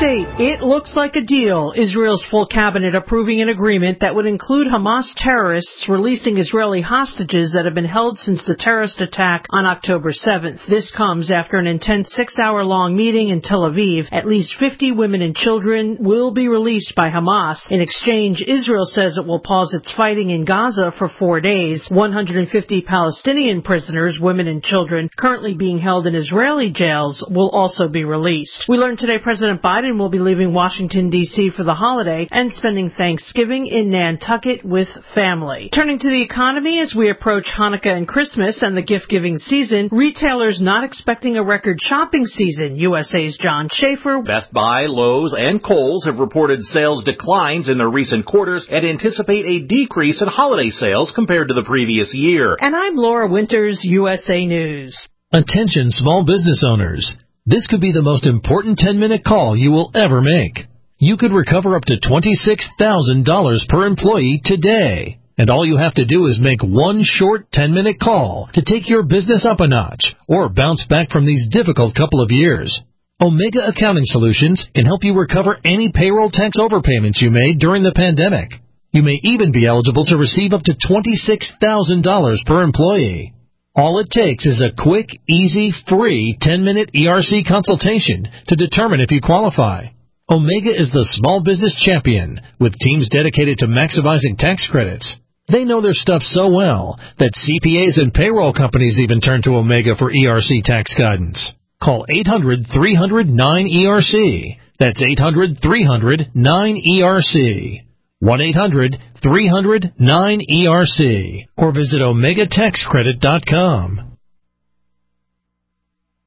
update. It looks like a deal. Israel's full cabinet approving an agreement that would include Hamas terrorists releasing Israeli hostages that have been held since the terrorist attack on October 7th. This comes after an intense 6-hour-long meeting in Tel Aviv. At least 50 women and children will be released by Hamas. In exchange, Israel says it will pause its fighting in Gaza for 4 days. 150 Palestinian prisoners, women and children, currently being held in Israeli jails will also be released. We learned today President Biden will be leaving Washington, D.C. for the holiday and spending Thanksgiving in Nantucket with family. Turning to the economy, as we approach Hanukkah and Christmas and the gift-giving season, retailers not expecting a record shopping season. USA's John Schaefer. Best Buy, Lowe's, and Kohl's have reported sales declines in their recent quarters and anticipate a decrease in holiday sales compared to the previous year. And I'm Laura Winters, USA News. Attention small business owners. This could be the most important 10-minute call you will ever make. You could recover up to $26,000 per employee today. And all you have to do is make one short 10-minute call to take your business up a notch or bounce back from these difficult couple of years. Omega Accounting Solutions can help you recover any payroll tax overpayments you made during the pandemic. You may even be eligible to receive up to $26,000 per employee. All it takes is a quick, easy, free 10-minute ERC consultation to determine if you qualify. Omega is the small business champion with teams dedicated to maximizing tax credits. They know their stuff so well that CPAs and payroll companies even turn to Omega for ERC tax guidance. Call 800-300-9ERC. That's 800-300-9ERC. 1-800-300-9ERC. Or visit OmegaTaxCredit.com.